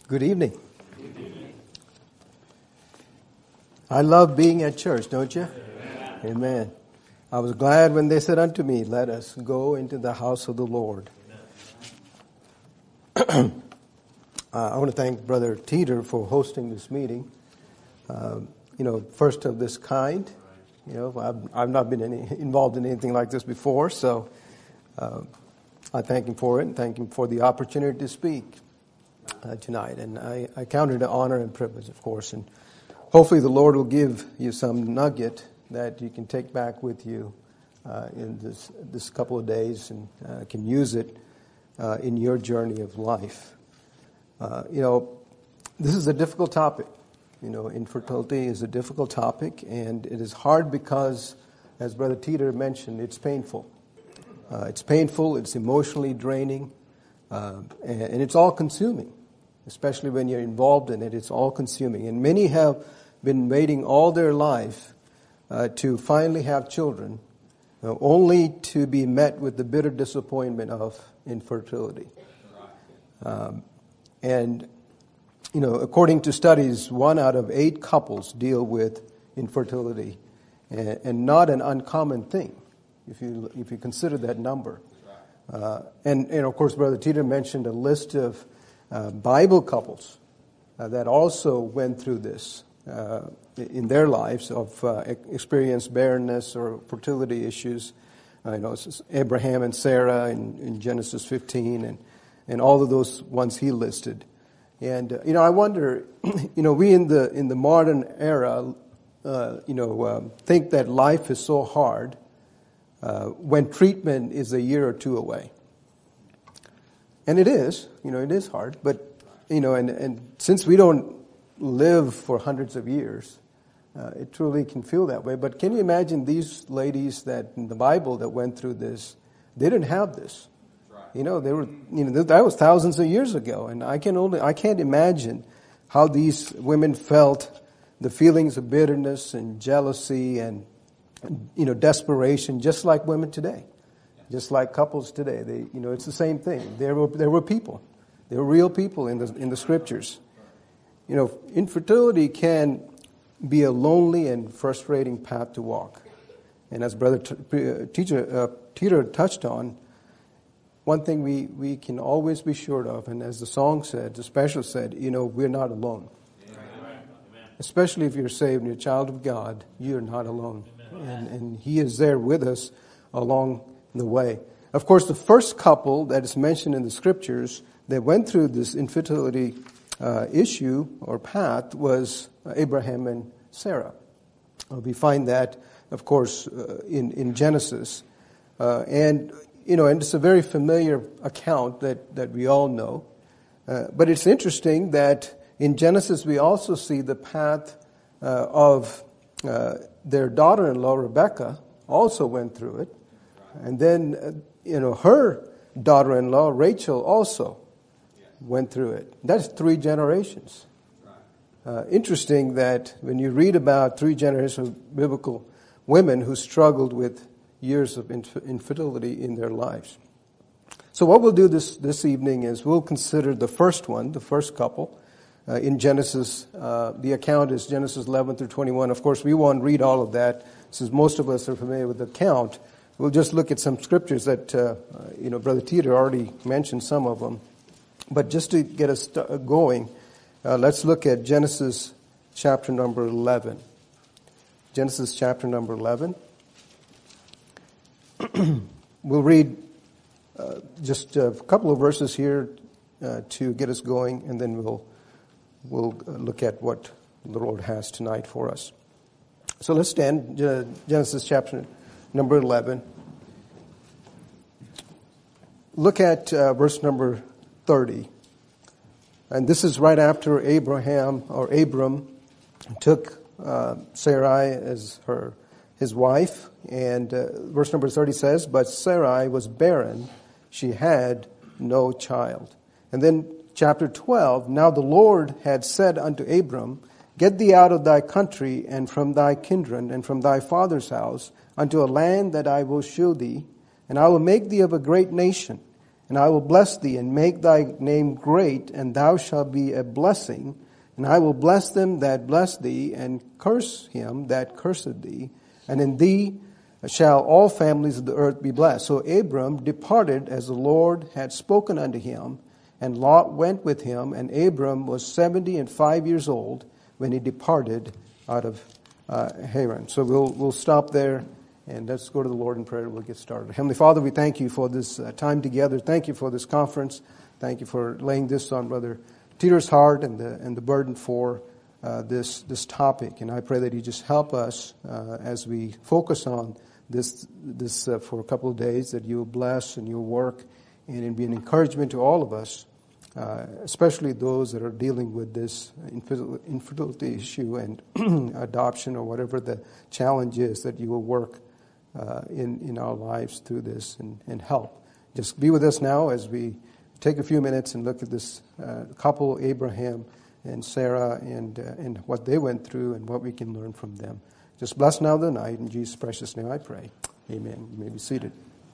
Good evening. I love being at church, don't you? Amen. Amen. I was glad when they said unto me, let us go into the house of the Lord. I want to thank Brother Teeter for hosting this meeting. First of this kind. I've not been involved in anything like this before, so I thank him for it and thank him for the opportunity to speak tonight. And I count it an honor and privilege, of course. And hopefully the Lord will give you some nugget that you can take back with you in this couple of days and can use it in your journey of life. This is a difficult topic. Infertility is a difficult topic, and it is hard because, as Brother Teeter mentioned, it's painful. It's painful, it's emotionally draining, and it's all-consuming. Especially when you're involved in it, it's all-consuming. And many have been waiting all their life to finally have children, only to be met with the bitter disappointment of infertility. According to studies, 1 out of 8 couples deal with infertility, and not an uncommon thing, if you consider that number. And of course, Brother Teeter mentioned a list of Bible couples that also went through this in their lives of experienced barrenness or fertility issues. It's Abraham and Sarah in Genesis 15 and all of those ones he listed. And I wonder, we in the modern era, think that life is so hard when treatment is a year or two away. And it is, it is hard, but, and since we don't live for hundreds of years, it truly can feel that way. But can you imagine these ladies that in the Bible that went through this, they didn't have this. They were, that was thousands of years ago, and I can't imagine how these women felt the feelings of bitterness and jealousy and, desperation, just like women today. Just like couples today, it's the same thing. There were people, there were real people in the scriptures. Infertility can be a lonely and frustrating path to walk. And as Brother Teeter touched on, one thing we can always be sure of, and as the song said, the special said, we're not alone. Amen. Especially if you're saved and you're a child of God, you're not alone, and He is there with us along the way. Of course, the first couple that is mentioned in the scriptures that went through this infertility issue or path was Abraham and Sarah. We find that, of course, in Genesis. And it's a very familiar account that we all know. But it's interesting that in Genesis we also see the path of their daughter-in-law, Rebekah, also went through it. And then, her daughter-in-law, Rachel, also went through it. That's 3 generations. Interesting that when you read about 3 generations of biblical women who struggled with years of infertility in their lives. So what we'll do this evening is we'll consider the first couple. In Genesis, the account is Genesis 11 through 21. Of course, we won't read all of that, since most of us are familiar with the account. We'll just look at some scriptures that, Brother Teeter already mentioned some of them. But just to get us going, let's look at Genesis chapter number 11. Genesis chapter number 11. We'll read just a couple of verses here to get us going, and then we'll look at what the Lord has tonight for us. So let's stand, Genesis chapter number 11. Look at verse number 30. And this is right after Abram took Sarai as his wife. And verse number 30 says, but Sarai was barren. She had no child. And then chapter 12, now the Lord had said unto Abram, get thee out of thy country and from thy kindred and from thy father's house unto a land that I will shew thee, and I will make thee of a great nation, And I will bless thee, and make thy name great, and thou shalt be a blessing. And I will bless them that bless thee, and curse him that curseth thee. And in thee shall all families of the earth be blessed. So Abram departed as the Lord had spoken unto him, and Lot went with him. And Abram was 75 years old when he departed out of Haran. So we'll stop there, and let's go to the Lord in prayer, and we'll get started. Heavenly Father, we thank you for this time together. Thank you for this conference. Thank you for laying this on Brother Teeter's heart and the burden for this topic. And I pray that you just help us as we focus on this for a couple of days, that you will bless and you'll work and it'll be an encouragement to all of us, especially those that are dealing with this infertility issue and adoption or whatever the challenge is, that you will work in our lives through this and help. Just be with us now as we take a few minutes and look at this couple, Abraham and Sarah, and what they went through and what we can learn from them. Just bless now the night. In Jesus' precious name I pray. Amen. You may be seated.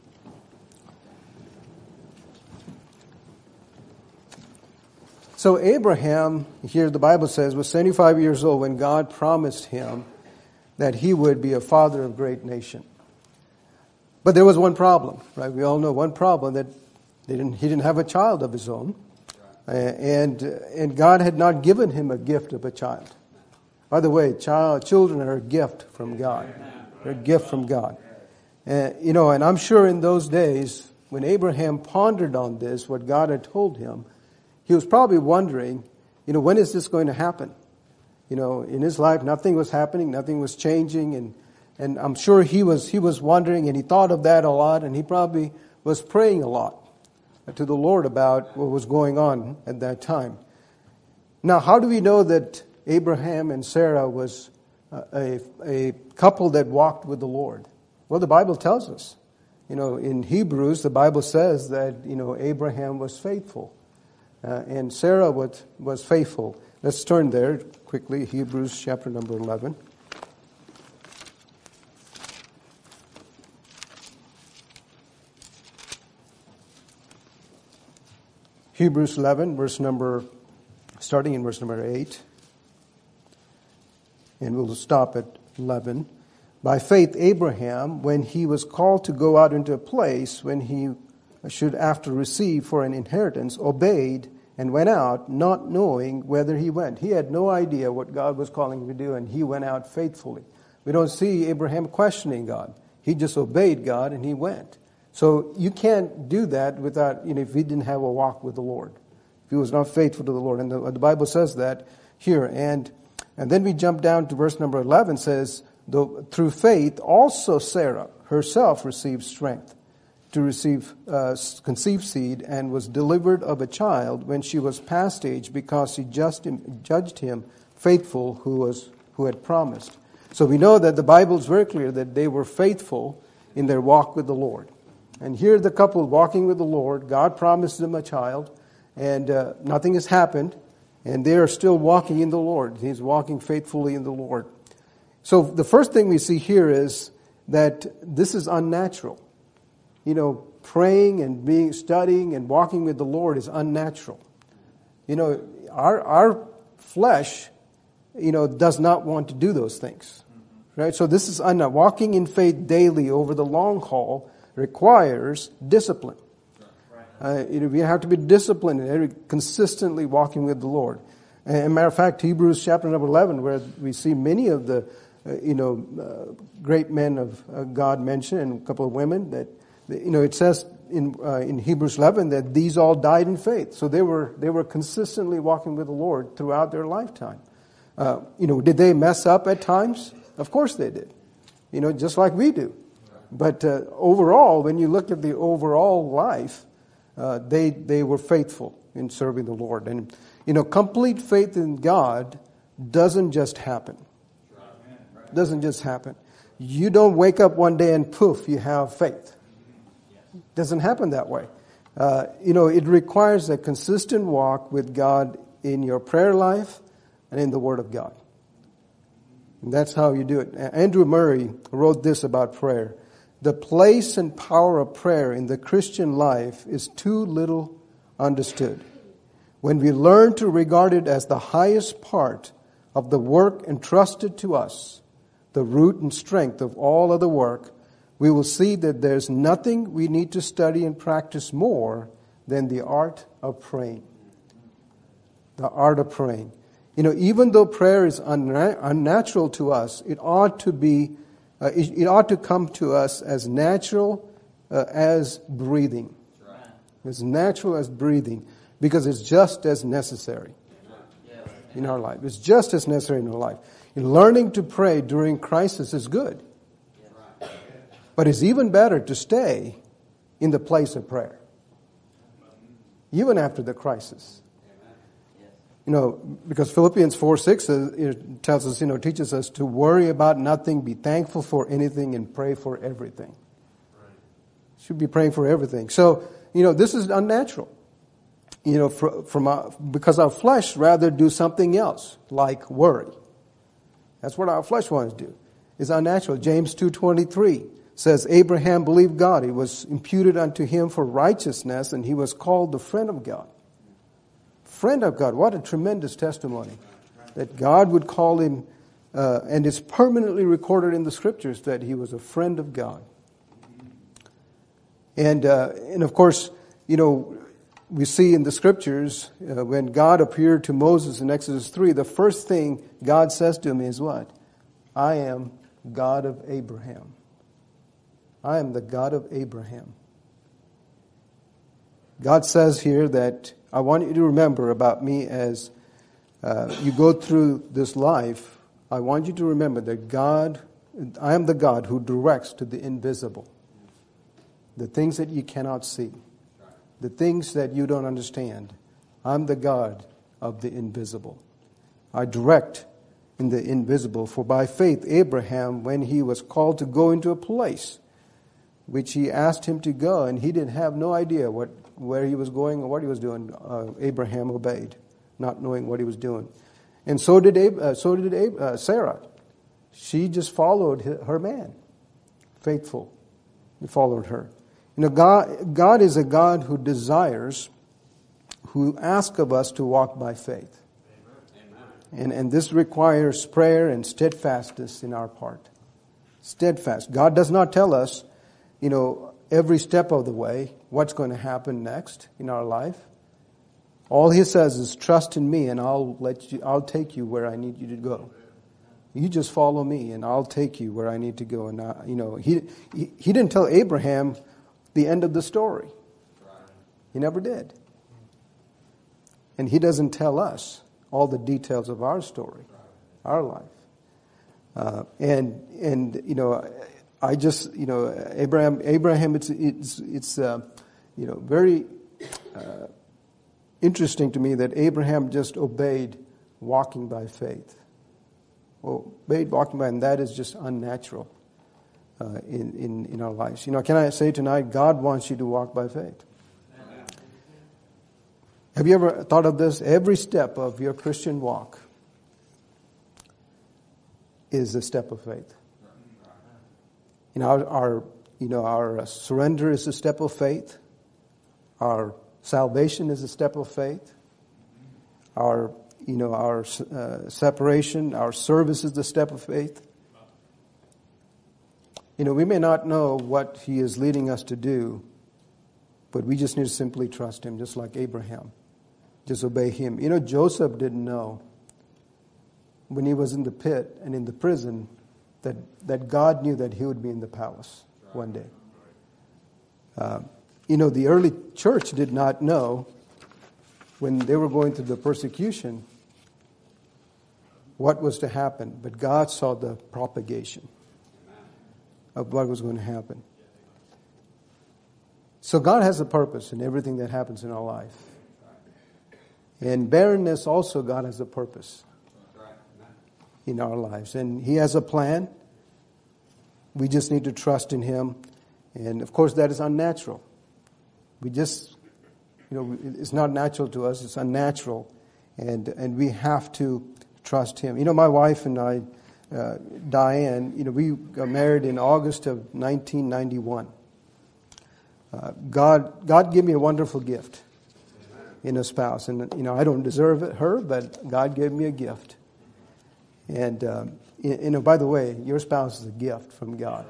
So Abraham, here the Bible says, was 75 years old when God promised him that he would be a father of a great nation. But there was one problem, right? We all know one problem, that he didn't have a child of his own. And God had not given him a gift of a child. By the way, children are a gift from God. They're a gift from God. And I'm sure in those days, when Abraham pondered on this, what God had told him, he was probably wondering, when is this going to happen? In his life, nothing was happening, nothing was changing, and I'm sure he was wondering, and he thought of that a lot, and he probably was praying a lot to the Lord about what was going on at that time. Now, how do we know that Abraham and Sarah was a couple that walked with the Lord? Well, the Bible tells us. In Hebrews, the Bible says that, Abraham was faithful. And Sarah was faithful. Let's turn there quickly, Hebrews chapter number 11. Hebrews 11, starting in verse number 8. And we'll stop at 11. By faith, Abraham, when he was called to go out into a place when he should after receive for an inheritance, obeyed and went out, not knowing whither he went. He had no idea what God was calling him to do, and he went out faithfully. We don't see Abraham questioning God. He just obeyed God and he went. So you can't do that without, if he didn't have a walk with the Lord. If he was not faithful to the Lord. And the Bible says that here. And then we jump down to verse number 11, says, though through faith also Sarah herself received strength to conceive seed, and was delivered of a child when she was past age, because she judged him faithful who had promised. So we know that the Bible is very clear that they were faithful in their walk with the Lord. And here the couple walking with the Lord, God promised them a child, and nothing has happened, and they are still walking in the Lord. He's walking faithfully in the Lord. So the first thing we see here is that this is unnatural. Praying and studying and walking with the Lord is unnatural. Our flesh, does not want to do those things, right? So this is walking in faith daily over the long haul requires discipline. We have to be disciplined and consistently walking with the Lord. And as a matter of fact, Hebrews chapter number 11, where we see many of the great men of God mentioned, and a couple of women that. It says in Hebrews 11 that these all died in faith. So they were consistently walking with the Lord throughout their lifetime. Did they mess up at times? Of course they did. Just like we do. But overall, when you look at the overall life, they were faithful in serving the Lord. And complete faith in God doesn't just happen. Doesn't just happen. You don't wake up one day and poof, you have faith. Doesn't happen that way. It requires a consistent walk with God in your prayer life and in the Word of God. And that's how you do it. Andrew Murray wrote this about prayer. the place and power of prayer in the Christian life is too little understood. When we learn to regard it as the highest part of the work entrusted to us, the root and strength of all other work, we will see that there's nothing we need to study and practice more than the art of praying. The art of praying. Even though prayer is unnatural to us, it ought to come to us as natural as breathing. As natural as breathing, because it's just as necessary in our life. It's just as necessary in our life. Learning to pray during crisis is good. But it's even better to stay in the place of prayer, even after the crisis. Because Philippians 4:6 tells us, teaches us to worry about nothing, be thankful for anything, and pray for everything. Should be praying for everything. So, this is unnatural. Because our flesh rather do something else, like worry. That's what our flesh wants to do. It's unnatural. James 2:23 says, Abraham believed God. It was imputed unto him for righteousness, and he was called the friend of God. Friend of God. What a tremendous testimony. That God would call him, and it's permanently recorded in the scriptures that he was a friend of God. And of course, we see in the scriptures, when God appeared to Moses in Exodus 3, the first thing God says to him is what? I am God of Abraham. I am the God of Abraham. God says here that I want you to remember about me as you go through this life. I want you to remember that I am the God who directs to the invisible. The things that you cannot see. The things that you don't understand. I'm the God of the invisible. I direct in the invisible. For by faith, Abraham, when he was called to go into a place which he asked him to go, and he didn't have no idea where he was going or what he was doing, Abraham obeyed, not knowing what he was doing. And so did Sarah. She just followed her man. Faithful. He followed her. God is a God who desires, who asks of us to walk by faith. And this requires prayer and steadfastness in our part. Steadfast. God does not tell us, every step of the way, what's going to happen next in our life. All He says is, trust in me and I'll take you where I need you to go. You just follow me and I'll take you where I need to go. And He didn't tell Abraham the end of the story. He never did. And He doesn't tell us all the details of our story, our life. I just, Abraham, it's very interesting to me that Abraham just obeyed walking by faith. Obeyed walking by, and that is just unnatural in our lives. Can I say tonight, God wants you to walk by faith. Amen. Have you ever thought of this? Every step of your Christian walk is a step of faith. Our surrender is a step of faith. Our salvation is a step of faith. Our separation, our service is the step of faith. We may not know what He is leading us to do, but we just need to simply trust Him, just like Abraham. Just obey Him. Joseph didn't know when he was in the pit and in the prison that God knew that he would be in the palace one day. The early church did not know when they were going through the persecution what was to happen, but God saw the propagation of what was going to happen. So God has a purpose in everything that happens in our life. And barrenness also, God has a purpose in our lives. And He has a plan. We just need to trust in Him. And of course that is unnatural. We just, it's not natural to us, it's unnatural. And we have to trust Him. My wife and I, Diane, we got married in August of 1991. God gave me a wonderful gift in a spouse. And, I don't deserve her, but God gave me a gift. And, by the way, your spouse is a gift from God.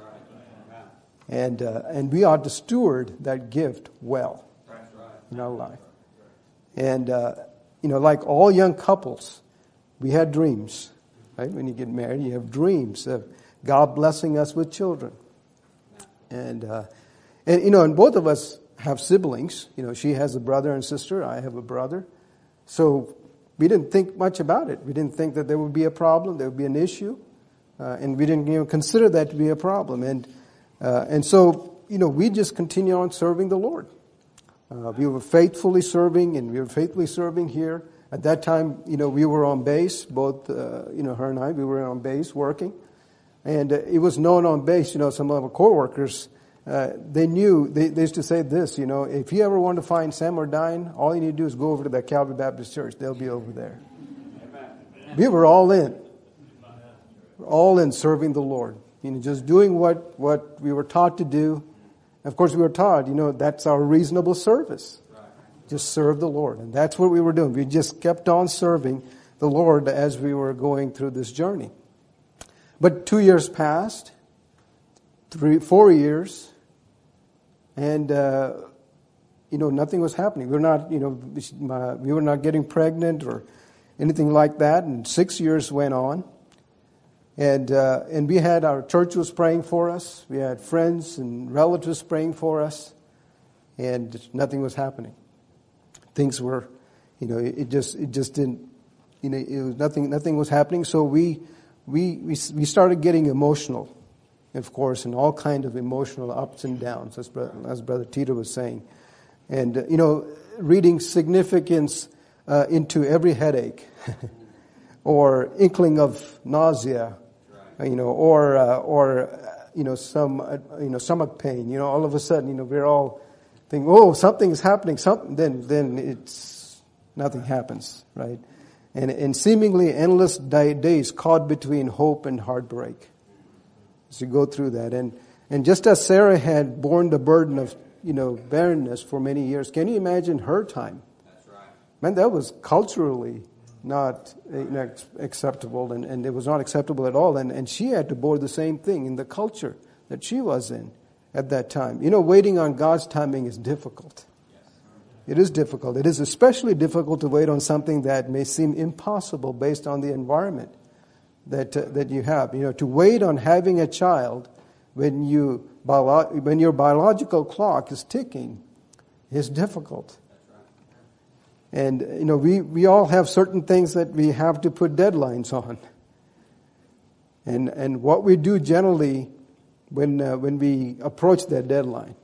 And we ought to steward that gift well in our life. And, like all young couples, we had dreams. Right? When you get married, you have dreams of God blessing us with children. And both of us have siblings. She has a brother and sister. I have a brother. So we didn't think much about it. We didn't think that there would be a problem, there would be an issue. And we didn't consider that to be a problem. And so, we just continue on serving the Lord. We were faithfully serving, and we were faithfully serving here. At that time, we were on base, both, her and I, we were on base working. And it was known on base, some of our co-workers, they knew, they used to say this, if you ever want to find Sam or Diane, all you need to do is go over to the Calvary Baptist Church. They'll be over there. We were all in serving the Lord. Just doing what we were taught to do. Of course, we were taught, that's our reasonable service. Just serve the Lord. And that's what we were doing. We just kept on serving the Lord as we were going through this journey. But 2 years passed, 4 years, and, nothing was happening. We were not getting pregnant or anything like that. And 6 years went on. And we had, our church was praying for us. We had friends and relatives praying for us. And nothing was happening. Things were, it just didn't, it was nothing was happening. So we started getting emotional, of course, and all kind of emotional ups and downs, as Brother Tito was saying. And, reading significance into every headache or inkling of nausea, or stomach pain, all of a sudden, we're all think, oh, something is happening, then nothing happens, right? And seemingly endless days caught between hope and heartbreak as you go through that. And just as Sarah had borne the burden of, barrenness for many years, can you imagine her time? That's right. Man, that was culturally not acceptable, and it was not acceptable at all. And she had to bear the same thing in the culture that she was in at that time. Waiting on God's timing is difficult. It is difficult. It is especially difficult to wait on something that may seem impossible based on the environment that you have. To wait on having a child when your biological clock is ticking is difficult. And we all have certain things that we have to put deadlines on. And what we do generally when we approach that deadline,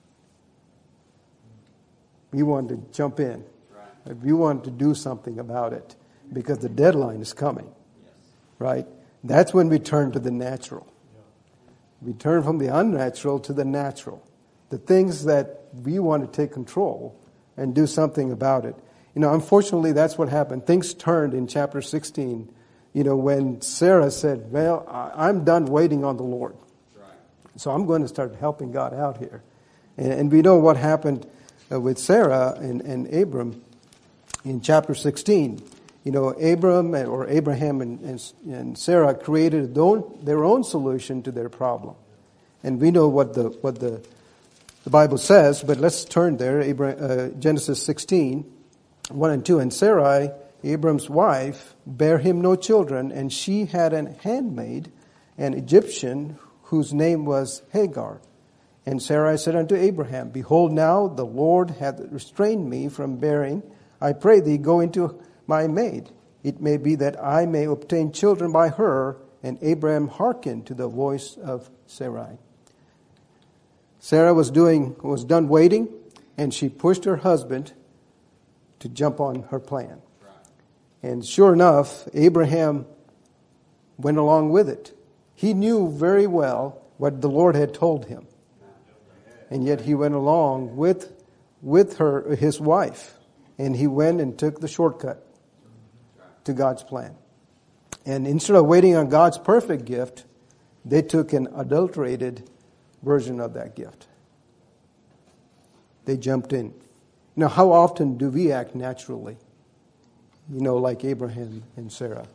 we want to jump in. Right. We want to do something about it because the deadline is coming. Yes. Right? That's when we turn to the natural. Yeah. We turn from the unnatural to the natural. The things that we want to take control and do something about it. Unfortunately, that's what happened. Things turned in chapter 16, when Sarah said, well, I'm done waiting on the Lord. So I'm going to start helping God out here. And we know what happened with Sarah and Abram in chapter 16. Abraham and Sarah created their own solution to their problem. And we know what the Bible says, but let's turn there. Genesis 16, 1 and 2. And Sarai, Abram's wife, bare him no children, and she had an handmaid, an Egyptian, whose name was Hagar. And Sarai said unto Abraham, Behold, now the Lord hath restrained me from bearing. I pray thee, go into my maid. It may be that I may obtain children by her. And Abraham hearkened to the voice of Sarai. Sarah was done waiting, and she pushed her husband to jump on her plan. And sure enough, Abraham went along with it. He knew very well what the Lord had told him. And yet he went along with his wife. And he went and took the shortcut to God's plan. And instead of waiting on God's perfect gift, they took an adulterated version of that gift. They jumped in. How often do we act naturally? Like Abraham and Sarah.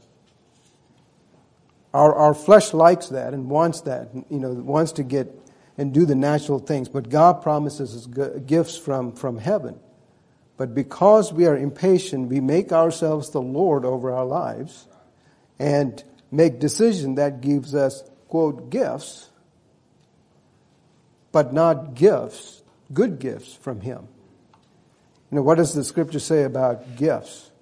Our flesh likes that and wants that, wants to get and do the natural things. But God promises us gifts from heaven. But because we are impatient, we make ourselves the Lord over our lives and make decisions that gives us, quote, gifts, but not gifts, good gifts from Him. What does the Scripture say about gifts?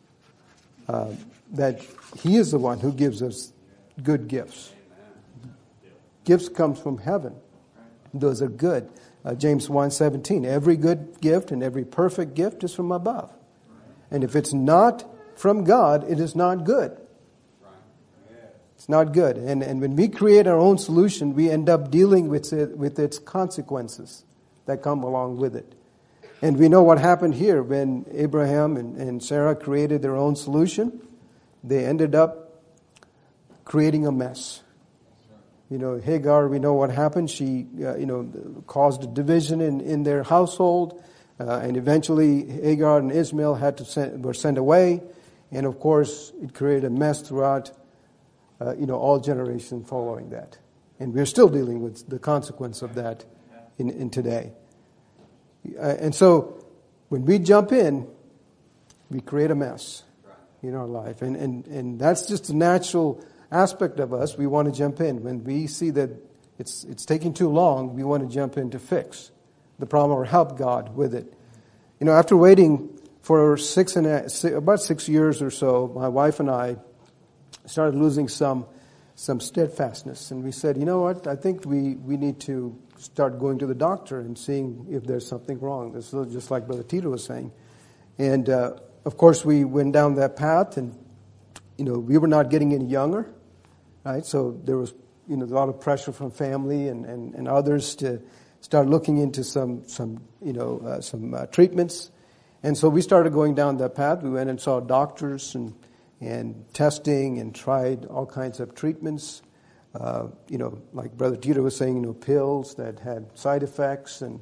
That He is the one who gives us good gifts. Gifts comes from heaven. Those are good. James 1:17, every good gift and every perfect gift is from above. And if it's not from God, it is not good. It's not good. And when we create our own solution, we end up dealing with its consequences that come along with it. And we know what happened here when Abraham and Sarah created their own solution. They ended up creating a mess. Hagar, we know what happened. She, caused a division in their household. And eventually Hagar and Ishmael were sent away. And of course, it created a mess throughout, all generations following that. And we're still dealing with the consequence of that in today. And so when we jump in, we create a mess in our life. And that's just a natural aspect of us. We want to jump in. When we see that it's taking too long, we want to jump in to fix the problem or help God with it. After waiting for about 6 years or so, my wife and I started losing some steadfastness. And we said, what? I think we need to start going to the doctor and seeing if there's something wrong. This is just like Brother Tito was saying. And, of course, we went down that path and, we were not getting any younger, right? So there was, a lot of pressure from family and others to start looking into some treatments. And so we started going down that path. We went and saw doctors and testing and tried all kinds of treatments. Like Brother Tito was saying, pills that had side effects and,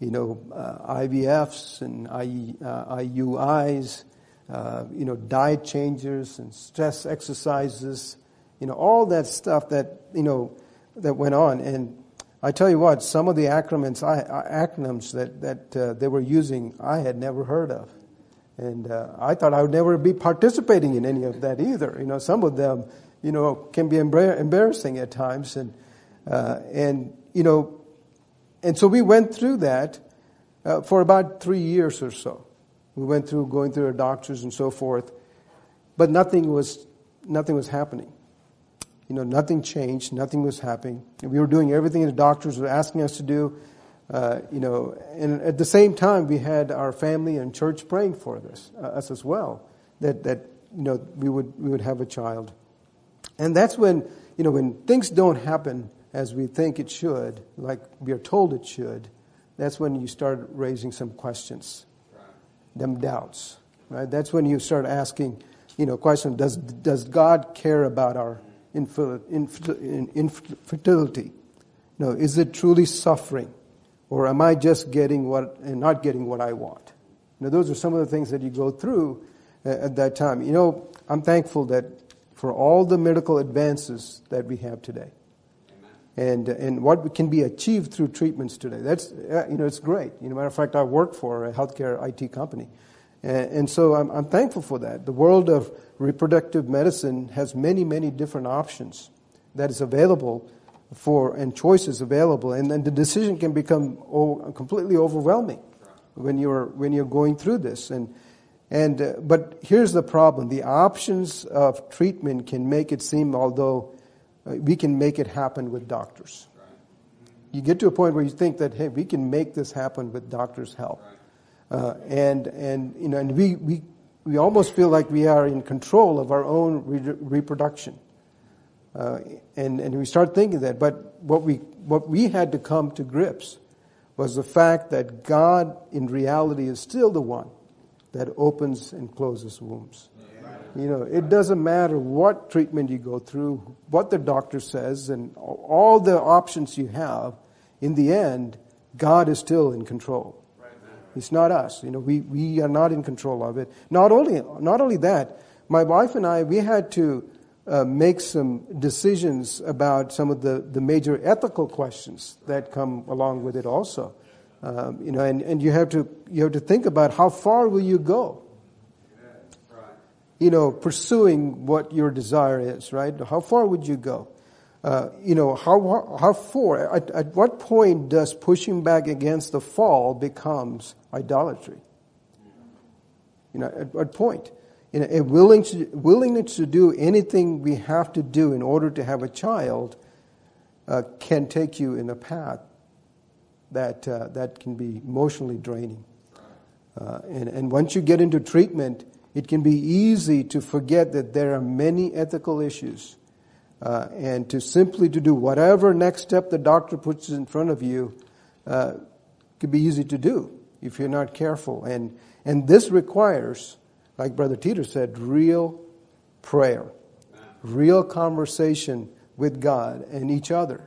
IVFs and IUIs, diet changes and stress exercises, all that stuff that went on. And I tell you what, some of the acronyms that they were using, I had never heard of. And I thought I would never be participating in any of that either. Some of them, can be embarrassing at times. And so we went through that for about 3 years or so. We went through going through our doctors and so forth. But nothing was happening. Nothing changed. Nothing was happening. We were doing everything the doctors were asking us to do. And at the same time, we had our family and church praying for us as well, that we would have a child. And that's when things don't happen as we think it should, like we are told it should, that's when you start raising some questions, them doubts, right? That's when you start asking, questions. Does God care about our infertility? Is it truly suffering? Or am I just not getting what I want? Those are some of the things that you go through at that time. I'm thankful that for all the medical advances that we have today, and what can be achieved through treatments today. That's it's great. Matter of fact, I work for a healthcare IT company, and so I'm thankful for that. The world of reproductive medicine has many, many different options that is available and choices available, and then the decision can become completely overwhelming when you're going through this. But here's the problem: the options of treatment can make it seem, although we can make it happen with doctors. You get to a point where you think that, hey, we can make this happen with doctors' help, and we almost feel like we are in control of our own reproduction. And we start thinking that, but what we had to come to grips was the fact that God in reality is still the one that opens and closes wombs. You know, it doesn't matter what treatment you go through, what the doctor says, and all the options you have. In the end, God is still in control. It's not us. You know, we are not in control of it. Not only that, my wife and I, we had to make some decisions about some of the major ethical questions that come along with it also. You know, and you have to think about how far will you go. You know, pursuing what your desire is, right? How far would you go? You know, how far? At what point does pushing back against the fall becomes idolatry? You know, at what point? You know, a willingness to do anything we have to do in order to have a child can take you in a path that can be emotionally draining. And once you get into treatment, it can be easy to forget that there are many ethical issues, and to simply to do whatever next step the doctor puts in front of you could be easy to do if you're not careful. And this requires, like Brother Teeter said, real prayer, real conversation with God and each other.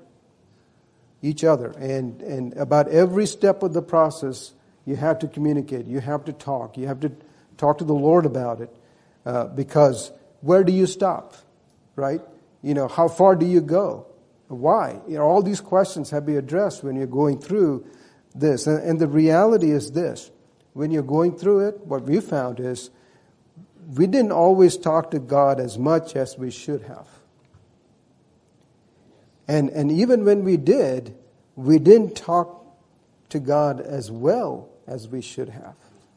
And about every step of the process, you have to communicate. You have to talk. You have to talk to the Lord about it, because where do you stop, right? You know, how far do you go? Why? You know, all these questions have to be addressed when you're going through this. And the reality is this: when you're going through it, what we found is we didn't always talk to God as much as we should have. And even when we didn't talk to God as well as we should have.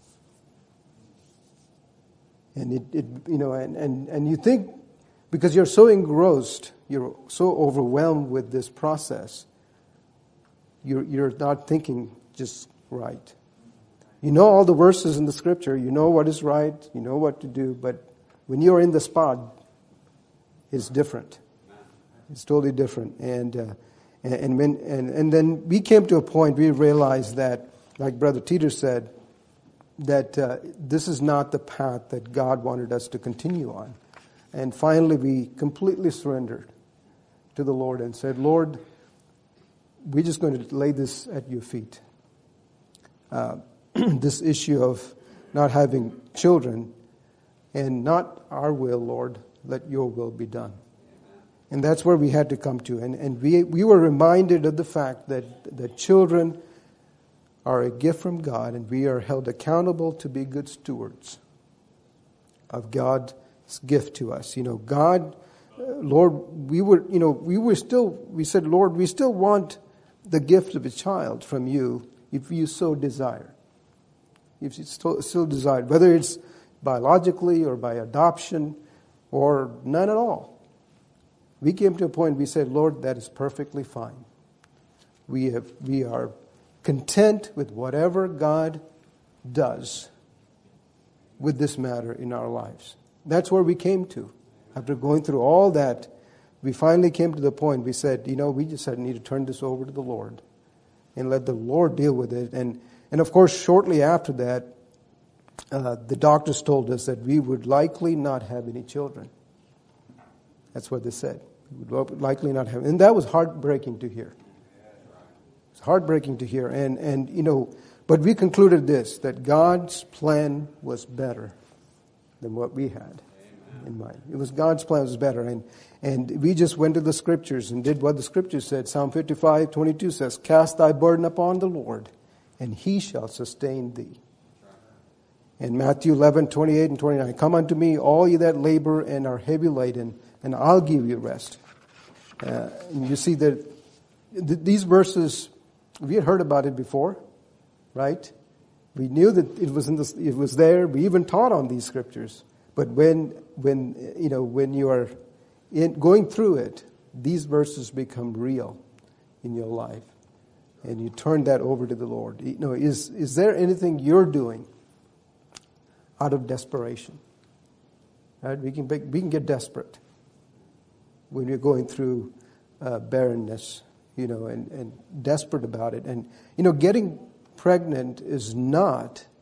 And it you know, and you think, because you're so engrossed, you're so overwhelmed with this process, you're not thinking just right. You know all the verses in the scripture, you know what is right, you know what to do, but when you're in the spot, it's different. It's totally different. And then we came to a point, we realized that, like Brother Teeter said, that this is not the path that God wanted us to continue on. And finally, we completely surrendered to the Lord and said, Lord, we're just going to lay this at your feet. This issue of not having children, and not our will, Lord, let your will be done. And that's where we had to come to. And we were reminded of the fact that the children are a gift from God, and we are held accountable to be good stewards of God's gift to us. You know, God, Lord, we said, Lord, we still want the gift of a child from you if you so desire. If you still desire, whether it's biologically or by adoption or none at all. We came to a point, we said, Lord, that is perfectly fine. We are content with whatever God does with this matter in our lives. That's where we came to. After going through all that, we finally came to the point, we said, we just need to turn this over to the Lord and let the Lord deal with it. And of course, shortly after that, the doctors told us that we would likely not have any children. That's what they said. We would likely not have. And that was heartbreaking to hear. It's heartbreaking to hear. But we concluded this, that God's plan was better than what we had in mind. It was God's plan was better. And we just went to the scriptures and did what the scriptures said. Psalm 55:22 says, cast thy burden upon the Lord, and he shall sustain thee. And Matthew 11:28 and 29, come unto me, all ye that labor and are heavy laden, and I'll give you rest. And you see that these verses, we had heard about it before, right? We knew that it was there. We even taught on these scriptures. But when you are going through it, these verses become real in your life, and you turn that over to the Lord. Is there anything you're doing out of desperation? Right? We can get desperate when you're going through barrenness, and desperate about it. And getting pregnant is not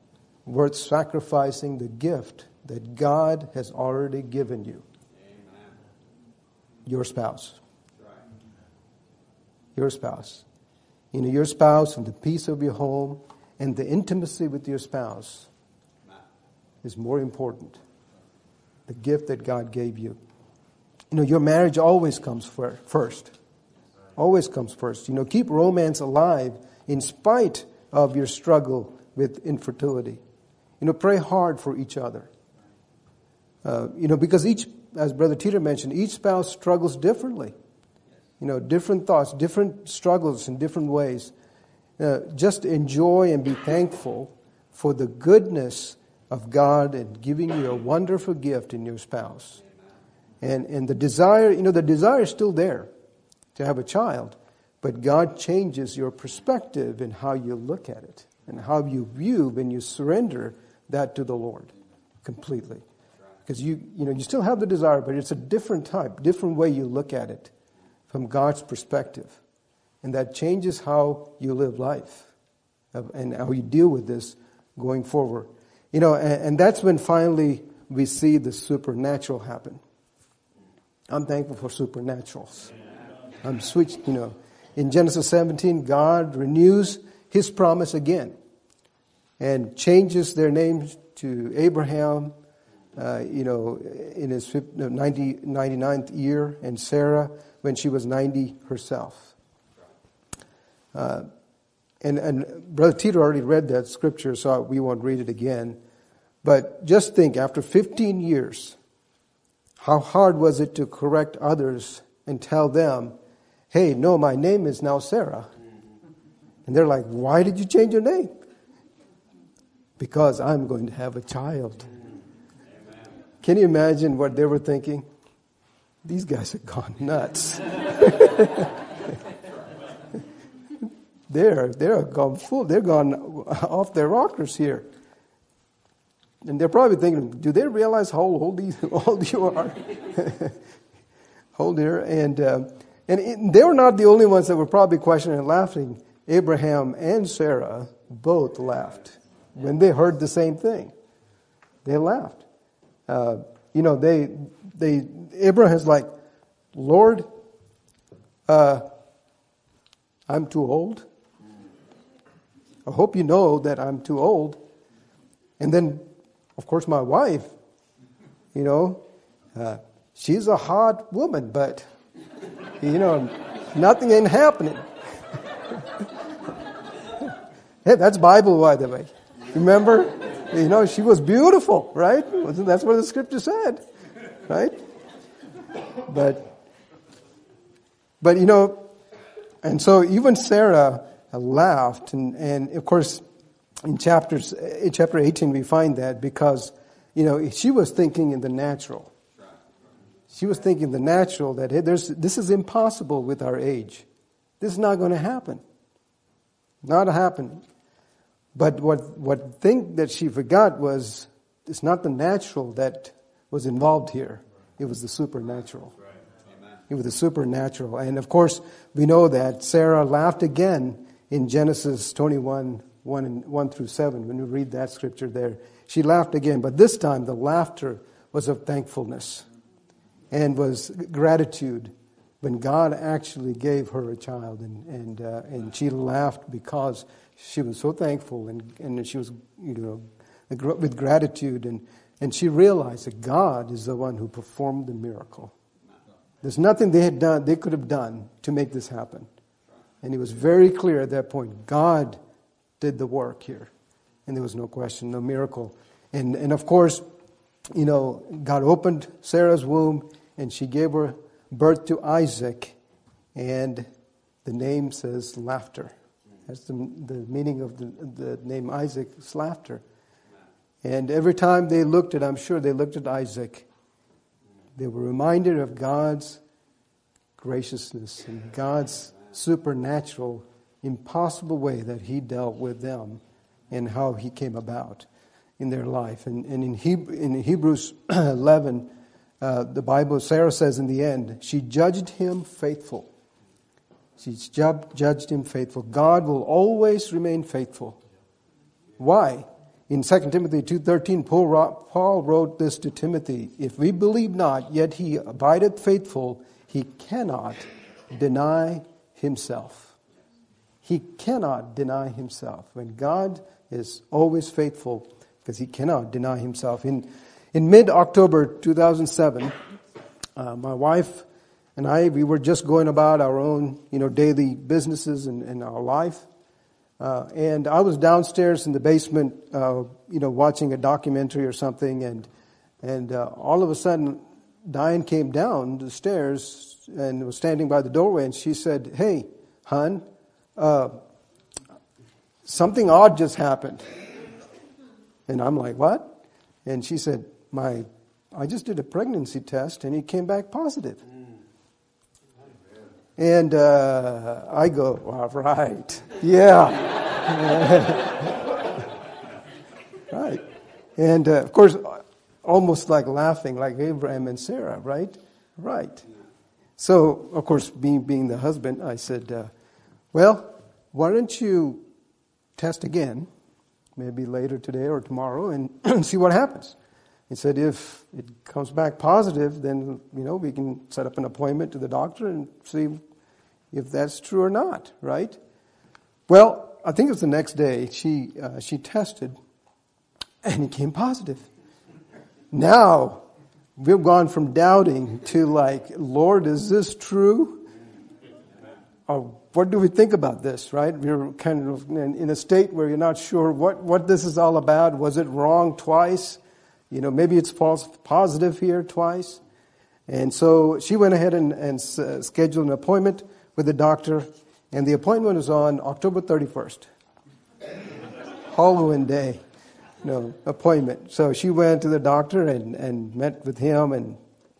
worth sacrificing the gift that God has already given you. Amen. Your spouse. Right. Your spouse. You know, your spouse and the peace of your home and the intimacy with your spouse is more important. The gift that God gave you. You know, your marriage always comes first. Always comes first. You know, keep romance alive in spite of your struggle with infertility. You know, pray hard for each other. You know, because as Brother Teeter mentioned, each spouse struggles differently. You know, different thoughts, different struggles in different ways. Just enjoy and be thankful for the goodness of God and giving you a wonderful gift in your spouse. And the desire, you know, the desire is still there to have a child, but God changes your perspective in how you look at it and how you view when you surrender that to the Lord completely. Because you still have the desire, but it's a different type, different way you look at it from God's perspective. And that changes how you live life and how you deal with this going forward. You know, and that's when finally we see the supernatural happen. I'm thankful for supernaturals. I'm switched, you know. In Genesis 17, God renews His promise again and changes their names to Abraham, you know, in his 99th year, and Sarah when she was 90 herself. And Brother Teeter already read that scripture, so we won't read it again. But just think, after 15 years, how hard was it to correct others and tell them, hey, no, my name is now Sarah. And they're like, why did you change your name? Because I'm going to have a child. Can you imagine what they were thinking? These guys have gone nuts. They're gone full. They're gone off their rockers here. And they're probably thinking, do they realize how old you are? Hold here. And they were not the only ones that were probably questioning and laughing. Abraham and Sarah both laughed when they heard the same thing. They laughed. You know, Abraham's like, Lord, I'm too old. I hope you know that I'm too old. And then, of course, my wife, you know, she's a hot woman, but, you know, nothing ain't happening. Hey, that's Bible, by the way. Remember? You know, she was beautiful, right? That's what the scripture said, right? But you know, and so even Sarah laughed, and of course, in chapter 18 we find that because, you know, she was thinking in the natural. She was thinking in the natural that hey, this is impossible with our age. This is not going to happen. Not happen. But what thing that she forgot was it's not the natural that was involved here. It was the supernatural. It was the supernatural. And of course, we know that Sarah laughed again in Genesis 21, 1 through 7. When we read that scripture there, she laughed again. But this time the laughter was of thankfulness and was gratitude when God actually gave her a child. And she laughed because she was so thankful and she was, you know, with gratitude. And she realized that God is the one who performed the miracle. There's nothing they could have done to make this happen. And it was very clear at that point, God did the work here. And there was no question, no miracle. And of course, you know, God opened Sarah's womb and she gave her birth to Isaac. And the name says laughter. That's the meaning of the name Isaac is laughter. And every time they looked at, I'm sure they looked at Isaac, they were reminded of God's graciousness and God's supernatural, impossible way that He dealt with them and how He came about in their life. And in Hebrews 11, the Bible, Sarah says in the end, she judged him faithful. She judged him faithful. God will always remain faithful. Why? in 2 Timothy 2:13, Paul wrote this to Timothy, if we believe not, yet he abideth faithful, he cannot deny himself. He cannot deny himself. When God is always faithful, because he cannot deny himself. In mid-October 2007, my wife and I, we were just going about our own, daily businesses in our life. And I was downstairs in the basement, watching a documentary or something, and all of a sudden, Diane came down the stairs and was standing by the doorway, and she said, "Hey, hon, something odd just happened." And I'm like, "What?" And she said, I just did a pregnancy test, and it came back positive. And I go, "All right, yeah." Right. And of course, almost like laughing like Abraham and Sarah, right? Right. So, of course, being the husband, I said, well, why don't you test again, maybe later today or tomorrow, and see what happens. He said, if it comes back positive, then, we can set up an appointment to the doctor and see if that's true or not, right? Well, I think it was the next day, she tested, and it came positive. Now, we've gone from doubting to like, Lord, is this true? Or what do we think about this, right? We're kind of in a state where you're not sure what this is all about. Was it wrong twice? Maybe it's false positive here twice. And so she went ahead and scheduled an appointment with the doctor. And the appointment was on October 31st. Halloween Day. Appointment. So she went to the doctor and met with him, and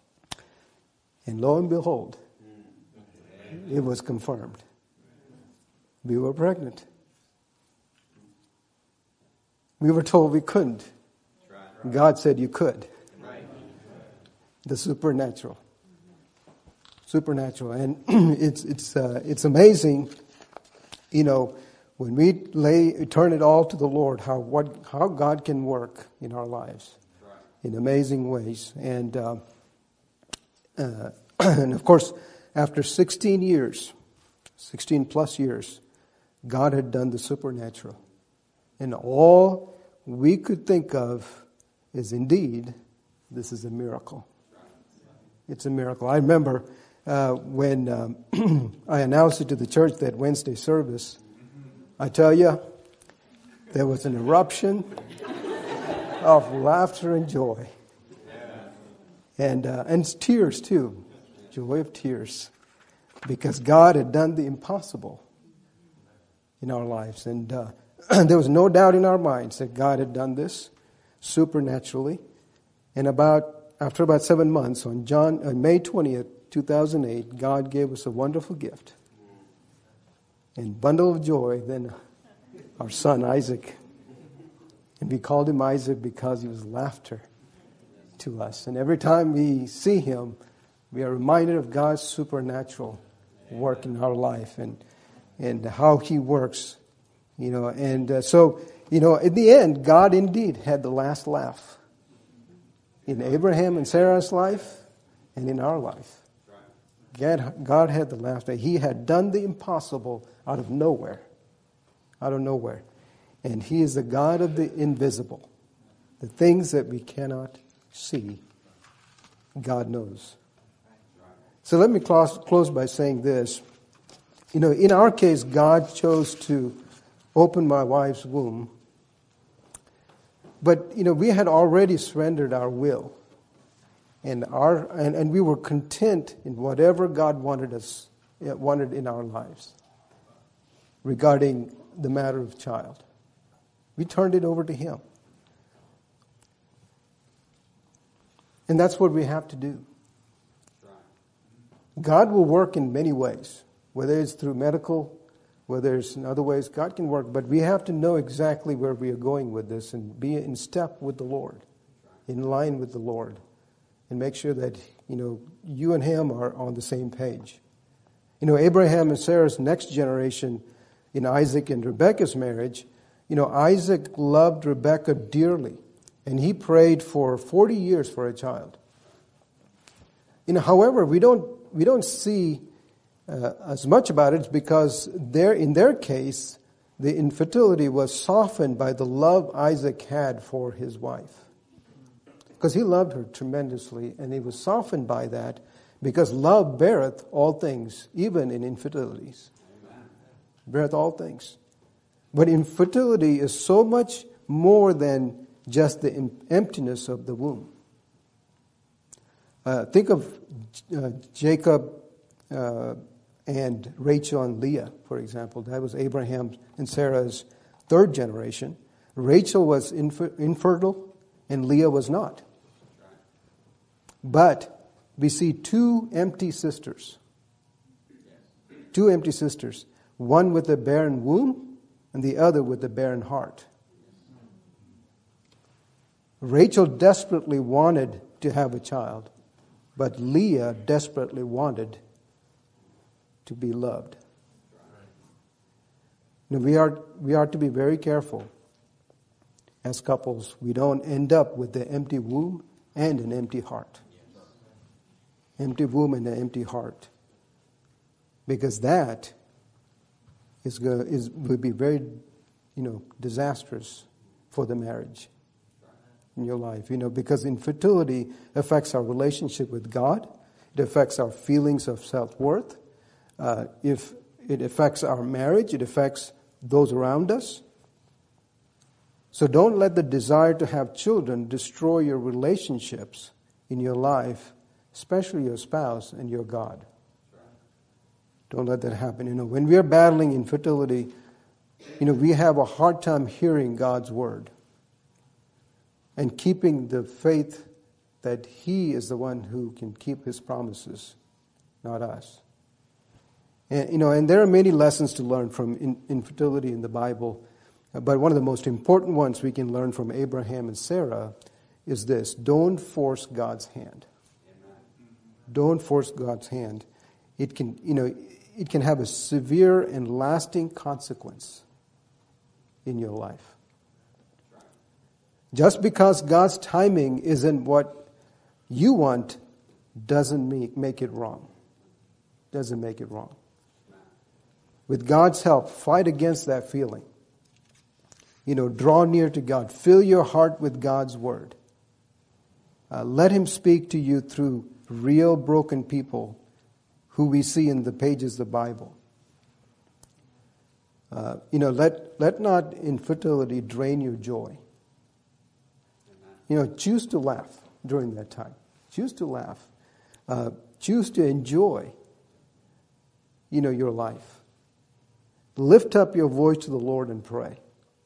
lo and behold, it was confirmed. We were pregnant. We were told we couldn't. God said you could. The supernatural. Supernatural. And it's amazing, when we turn it all to the Lord, how God can work in our lives in amazing ways. And and of course, after 16 plus years, God had done the supernatural. And all we could think of is indeed, this is a miracle. It's a miracle. I remember when I announced it to the church that Wednesday service, I tell you, there was an eruption of laughter and joy. And tears too. Joy of tears. Because God had done the impossible in our lives. And there was no doubt in our minds that God had done this supernaturally. And after about 7 months, on May 20th, 2008, God gave us a wonderful gift. And bundle of joy, then our son Isaac. And we called him Isaac because he was laughter to us. And every time we see him, we are reminded of God's supernatural work in our life and how he works. So in the end, God indeed had the last laugh in Abraham and Sarah's life and in our life. God had the last laugh. He had done the impossible out of nowhere. Out of nowhere. And he is the God of the invisible. The things that we cannot see, God knows. So let me close by saying this. In our case, God chose to open my wife's womb. But, we had already surrendered our will. And we were content in whatever God wanted in our lives regarding the matter of child. We turned it over to him. And that's what we have to do. God will work in many ways, whether it's through medical, whether it's in other ways, God can work. But we have to know exactly where we are going with this and be in step with the Lord, in line with the Lord, and make sure that, you and him are on the same page. Abraham and Sarah's next generation in Isaac and Rebekah's marriage, Isaac loved Rebekah dearly, and he prayed for 40 years for a child. However, we don't see as much about it because in their case, the infertility was softened by the love Isaac had for his wife. Because he loved her tremendously, and he was softened by that, because love beareth all things, even in infidelities. Beareth all things. But infertility is so much more than just the emptiness of the womb. Think of Jacob and Rachel and Leah, for example. That was Abraham and Sarah's third generation. Rachel was infertile and Leah was not. But we see two empty sisters. Two empty sisters. One with a barren womb and the other with a barren heart. Rachel desperately wanted to have a child, but Leah desperately wanted to be loved. Now we are to be very careful as couples. We don't end up with an empty womb and an empty heart. Empty womb and an empty heart. Because that would be very, disastrous for the marriage in your life. Because infertility affects our relationship with God. It affects our feelings of self-worth. If it affects our marriage, it affects those around us. So don't let the desire to have children destroy your relationships in your life, especially your spouse and your God. Don't let that happen. When we are battling infertility, we have a hard time hearing God's word and keeping the faith that He is the one who can keep His promises, not us. And there are many lessons to learn from infertility in the Bible, but one of the most important ones we can learn from Abraham and Sarah is this: don't force God's hand. Don't force God's hand. It can have a severe and lasting consequence in your life. Just because God's timing isn't what you want doesn't make it wrong. Doesn't make it wrong. With God's help, fight against that feeling. Draw near to God. Fill your heart with God's word. Let Him speak to you through real broken people who we see in the pages of the Bible. Let not infertility drain your joy. Choose to laugh during that time. Choose to laugh. Choose to enjoy, your life. Lift up your voice to the Lord and pray.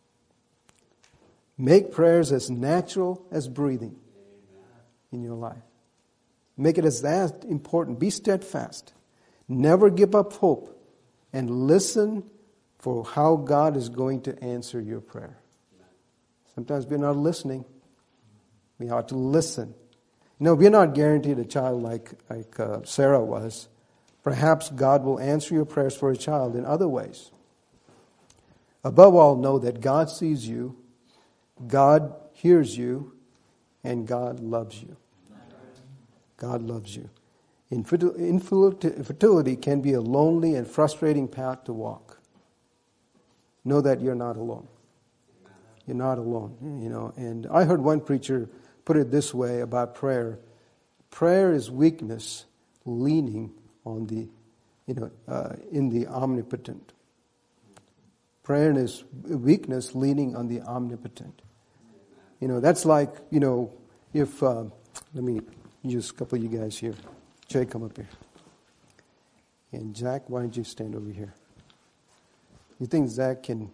Make prayers as natural as breathing in your life. Make it as that important. Be steadfast. Never give up hope. And listen for how God is going to answer your prayer. Sometimes we're not listening. We ought to listen. We're not guaranteed a child like Sarah was. Perhaps God will answer your prayers for a child in other ways. Above all, know that God sees you, God hears you, and God loves you. God loves you. Infertility can be a lonely and frustrating path to walk. Know that you're not alone. You're not alone. And I heard one preacher put it this way about prayer. Prayer is weakness leaning on the, in the omnipotent. Prayer is weakness leaning on the omnipotent. That's like, if, let me use a couple of you guys here. Jay, come up here. And Zach, why don't you stand over here? You think Zach can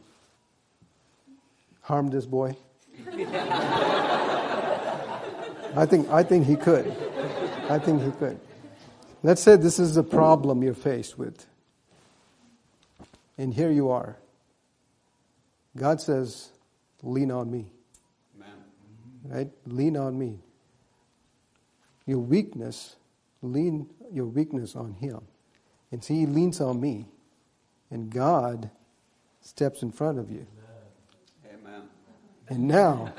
harm this boy? I think he could. I think he could. Let's say this is the problem you're faced with. And here you are. God says, lean on me. Amen. Right? Lean on me. Your weakness, lean your weakness on Him. And see, He leans on me. And God steps in front of you. And now,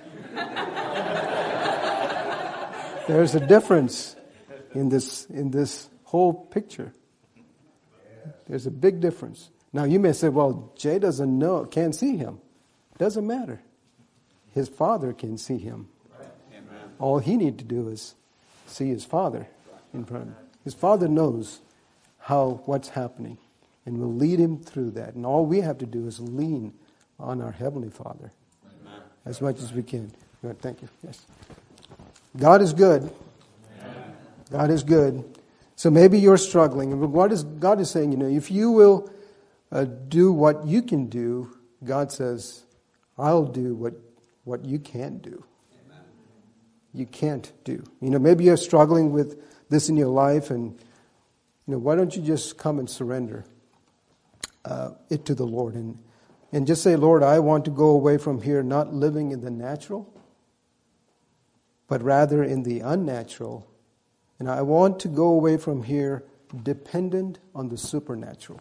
there's a difference in this whole picture. There's a big difference. Now you may say, well, Jay can't see him. Doesn't matter. His father can see him. All he needs to do is see his father in front of him. His father knows what's happening and will lead him through that. And all we have to do is lean on our Heavenly Father as much as we can. Good, thank you. Yes. God is good. God is good. So maybe you're struggling. And God is saying, if you will do what you can do, God says, I'll do what you can't do. You can't do. Maybe you're struggling with this in your life, and why don't you just come and surrender it to the Lord and just say, Lord, I want to go away from here not living in the natural, but rather in the unnatural. And I want to go away from here dependent on the supernatural.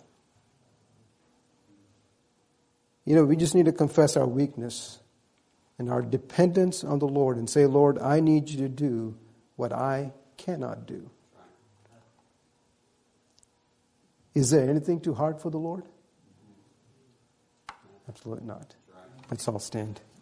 We just need to confess our weakness and our dependence on the Lord and say, Lord, I need you to do what I cannot do. Is there anything too hard for the Lord? Absolutely not. Let's all stand.